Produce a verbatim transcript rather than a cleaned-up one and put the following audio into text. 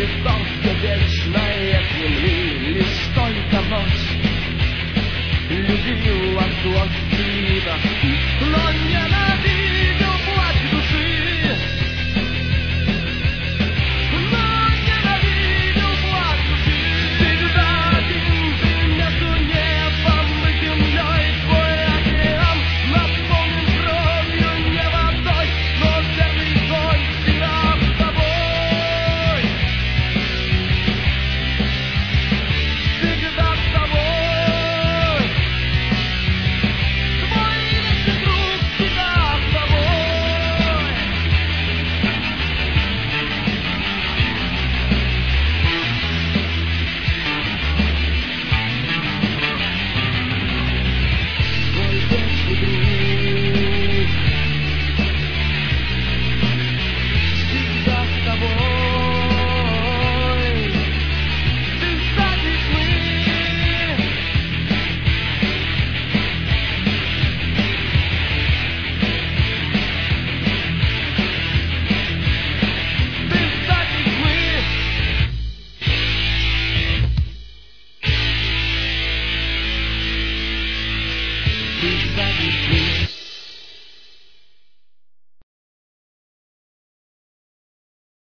только вечной земли, лишь только ночь любил Атлантида, но ненавидел плач души, но ненавидел плач души. Всегда один ты между небом и землей, твой океан наполнен кровью, не водой, но верный конь всегда с тобой, всегда с тобой. Please,